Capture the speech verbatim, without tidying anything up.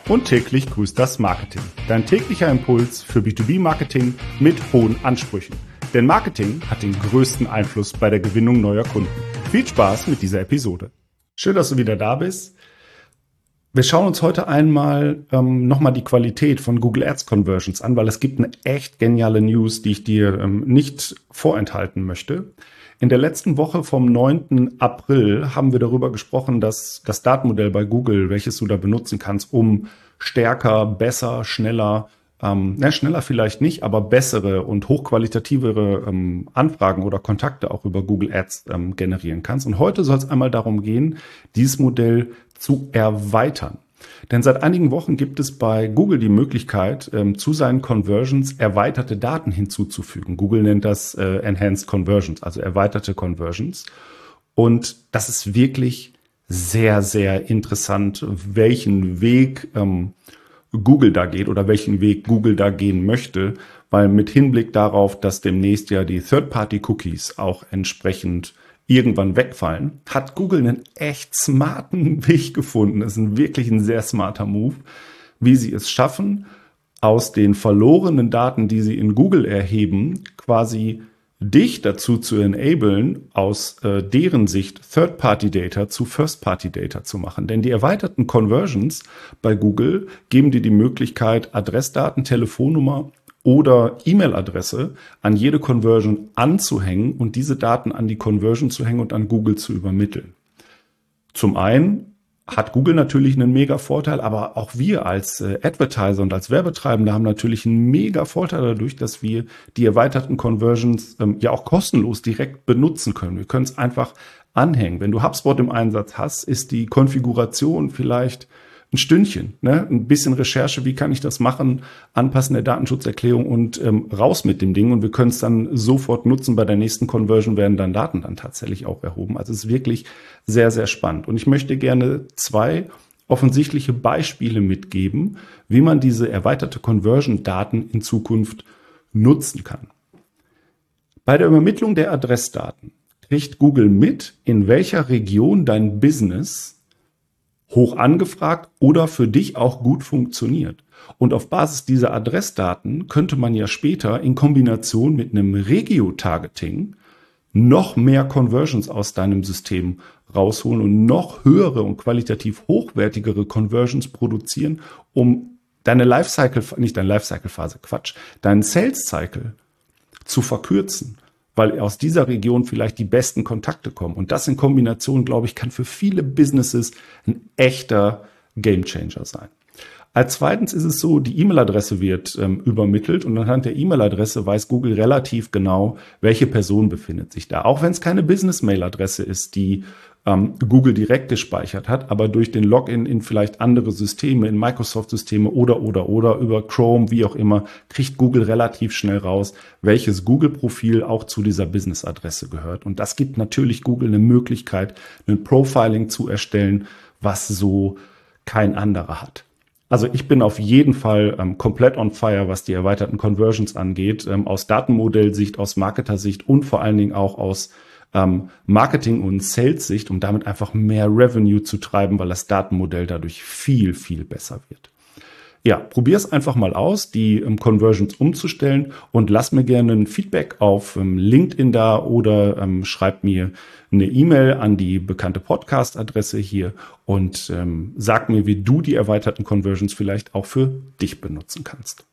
Und täglich grüßt das Marketing. Dein täglicher Impuls für B zwei B-Marketing mit hohen Ansprüchen. Denn Marketing hat den größten Einfluss bei der Gewinnung neuer Kunden. Viel Spaß mit dieser Episode. Schön, dass du wieder da bist. Wir schauen uns heute einmal ähm, nochmal die Qualität von Google Ads Conversions an, weil es gibt eine echt geniale News, die ich dir ähm, nicht vorenthalten möchte. In der letzten Woche vom neunten April haben wir darüber gesprochen, dass das Datenmodell bei Google, welches du da benutzen kannst, um stärker, besser, schneller, ähm, na, schneller vielleicht nicht, aber bessere und hochqualitativere ähm, Anfragen oder Kontakte auch über Google Ads ähm, generieren kannst. Und heute soll es einmal darum gehen, dieses Modell zu erweitern. Denn seit einigen Wochen gibt es bei Google die Möglichkeit, ähm, zu seinen Conversions erweiterte Daten hinzuzufügen. Google nennt das äh, Enhanced Conversions, also erweiterte Conversions. Und das ist wirklich sehr, sehr interessant, welchen Weg ähm, Google da geht oder welchen Weg Google da gehen möchte, weil mit Hinblick darauf, dass demnächst ja die Third-Party-Cookies auch entsprechend irgendwann wegfallen, hat Google einen echt smarten Weg gefunden. Das ist wirklich ein sehr smarter Move, wie sie es schaffen, aus den verlorenen Daten, die sie in Google erheben, quasi dich dazu zu enablen, aus äh, deren Sicht Third-Party-Data zu First-Party-Data zu machen. Denn die erweiterten Conversions bei Google geben dir die Möglichkeit, Adressdaten, Telefonnummer oder E-Mail-Adresse an jede Conversion anzuhängen und diese Daten an die Conversion zu hängen und an Google zu übermitteln. Zum einen hat Google natürlich einen mega Vorteil, aber auch wir als äh, Advertiser und als Werbetreibende haben natürlich einen mega Vorteil dadurch, dass wir die erweiterten Conversions ähm, ja auch kostenlos direkt benutzen können. Wir können es einfach anhängen. Wenn du HubSpot im Einsatz hast, ist die Konfiguration vielleicht ein Stündchen, ne? Ein bisschen Recherche, wie kann ich das machen, Anpassen der Datenschutzerklärung und ähm, raus mit dem Ding. Und wir können es dann sofort nutzen. Bei der nächsten Conversion werden dann Daten dann tatsächlich auch erhoben. Also es ist wirklich sehr, sehr spannend. Und ich möchte gerne zwei offensichtliche Beispiele mitgeben, wie man diese erweiterte Conversion-Daten in Zukunft nutzen kann. Bei der Übermittlung der Adressdaten kriegt Google mit, in welcher Region dein Business hoch angefragt oder für dich auch gut funktioniert. Und auf Basis dieser Adressdaten könnte man ja später in Kombination mit einem Regio-Targeting noch mehr Conversions aus deinem System rausholen und noch höhere und qualitativ hochwertigere Conversions produzieren, um deine Lifecycle, nicht deine Lifecycle-Phase, Quatsch, deinen Sales-Cycle zu verkürzen, weil aus dieser Region vielleicht die besten Kontakte kommen. Und das in Kombination, glaube ich, kann für viele Businesses ein echter Gamechanger sein. Als zweitens ist es so, die E-Mail-Adresse wird ähm, übermittelt und anhand der E-Mail-Adresse weiß Google relativ genau, welche Person befindet sich da. Auch wenn es keine Business-Mail-Adresse ist, die ähm, Google direkt gespeichert hat, aber durch den Login in vielleicht andere Systeme, in Microsoft-Systeme oder, oder, oder über Chrome, wie auch immer, kriegt Google relativ schnell raus, welches Google-Profil auch zu dieser Business-Adresse gehört. Und das gibt natürlich Google eine Möglichkeit, ein Profiling zu erstellen, was so kein anderer hat. Also ich bin auf jeden Fall ähm, komplett on fire, was die erweiterten Conversions angeht, ähm, aus Datenmodellsicht, aus Marketersicht und vor allen Dingen auch aus ähm, Marketing- und Sales-Sicht, um damit einfach mehr Revenue zu treiben, weil das Datenmodell dadurch viel, viel besser wird. Ja, probier es einfach mal aus, die ähm, Conversions umzustellen und lass mir gerne ein Feedback auf ähm, LinkedIn da oder ähm, schreib mir eine E-Mail an die bekannte Podcast-Adresse hier und ähm, sag mir, wie du die erweiterten Conversions vielleicht auch für dich benutzen kannst.